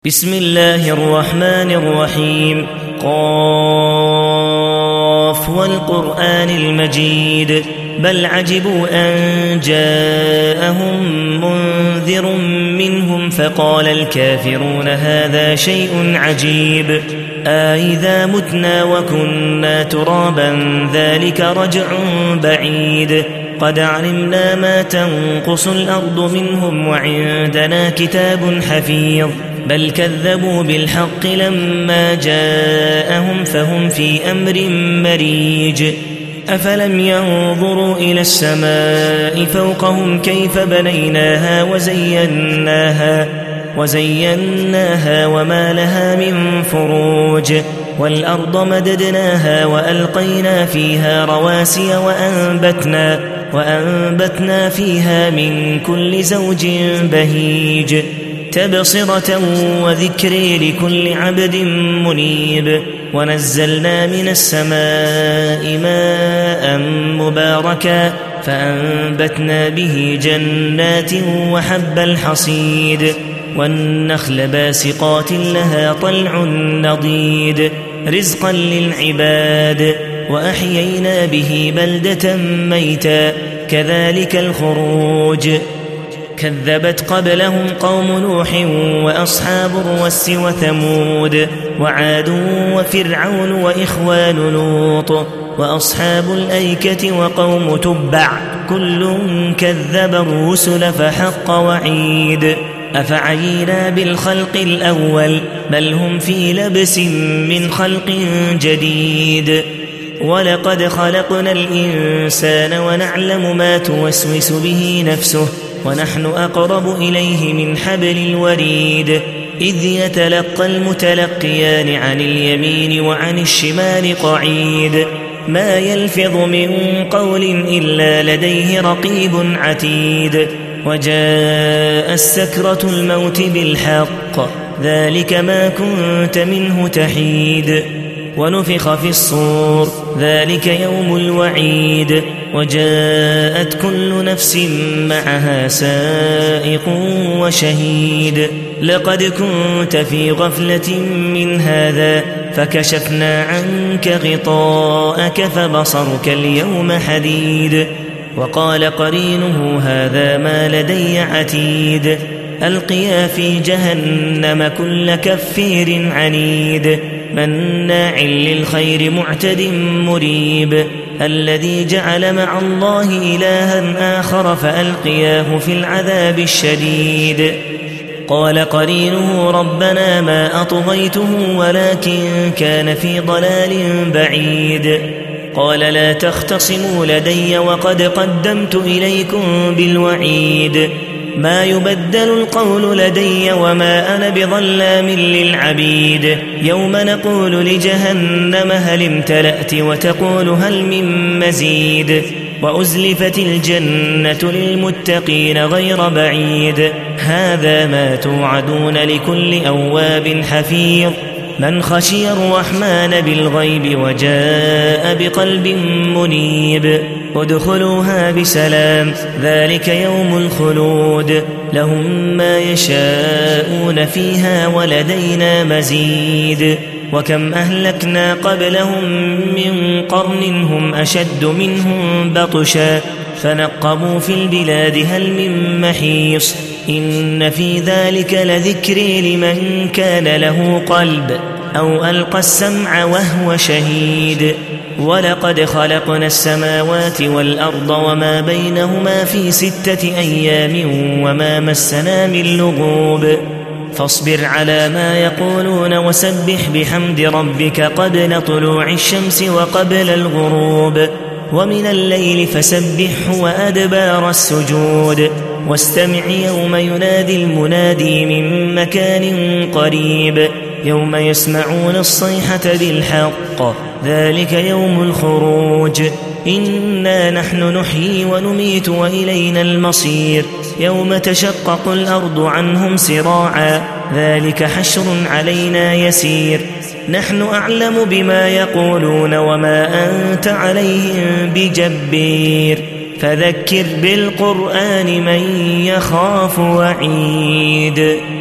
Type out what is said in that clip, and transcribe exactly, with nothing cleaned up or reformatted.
بسم الله الرحمن الرحيم. قاف والقرآن المجيد بل عجبوا أن جاءهم منذر منهم فقال الكافرون هذا شيء عجيب أإذا متنا وكنا ترابا ذلك رجع بعيد قد علمنا ما تنقص الأرض منهم وعندنا كتاب حفيظ بل كذبوا بالحق لما جاءهم فهم في أمر مريج أفلم ينظروا إلى السماء فوقهم كيف بنيناها وزيناها وزيناها وما لها من فروج والأرض مددناها وألقينا فيها رواسي وأنبتنا, وأنبتنا فيها من كل زوج بهيج تبصرة وذكر لكل عبد منيب ونزلنا من السماء ماء مباركا فأنبتنا به جنات وحب الحصيد والنخل باسقات لها طلع نضيد رزقا للعباد وأحيينا به بلدة ميتا كذلك الخروج كذبت قبلهم قوم نوح وأصحاب الرس وثمود وعاد وفرعون وإخوان لوط وأصحاب الأيكة وقوم تبع كل كذب الرسل فحق وعيد أفعينا بالخلق الأول بل هم في لبس من خلق جديد ولقد خلقنا الإنسان ونعلم ما توسوس به نفسه ونحن أقرب إليه من حبل الوريد إذ يتلقى المتلقيان عن اليمين وعن الشمال قعيد ما يلفظ من قول إلا لديه رقيب عتيد وجاء السكرة الموت بالحق ذلك ما كنت منه تحيد ونفخ في الصور ذلك يوم الوعيد وجاءت كل نفس معها سائق وشهيد لقد كنت في غفلة من هذا فكشفنا عنك غطاءك فبصرك اليوم حديد وقال قرينه هذا ما لدي عتيد ألقيا في جهنم كل كفير عنيد مناع للخير معتد مريب الذي جعل مع الله إلها آخر فألقياه في العذاب الشديد قال قرينه ربنا ما أطغيته ولكن كان في ضلال بعيد قال لا تختصموا لدي وقد قدمت إليكم بالوعيد ما يبدل القول لدي وما أنا بظلام للعبيد يوم نقول لجهنم هل امتلأت وتقول هل من مزيد وأزلفت الجنة للمتقين غير بعيد هذا ما توعدون لكل أواب حفيظ من خشي الرحمن بالغيب وجاء بقلب منيب ادخلوها بسلام ذلك يوم الخلود لهم ما يشاءون فيها ولدينا مزيد وكم أهلكنا قبلهم من قرن هم أشد منهم بطشا فنقبوا في البلاد هل من محيص إن في ذلك لذكر لمن كان له قلب أو ألقى السمع وهو شهيد ولقد خلقنا السماوات والأرض وما بينهما في ستة أيام وما مسنا من لغوب فاصبر على ما يقولون وسبح بحمد ربك قبل طلوع الشمس وقبل الغروب ومن الليل فسبحه وأدبار السجود واستمع يوم ينادي المنادي من مكان قريب يوم يسمعون الصيحة بالحق ذلك يوم الخروج إنا نحن نحيي ونميت وإلينا المصير يوم تشقق الأرض عنهم سراعا ذلك حشر علينا يسير نحن أعلم بما يقولون وما أنت عليهم بجبير فذكر بالقرآن من يخاف وعيد.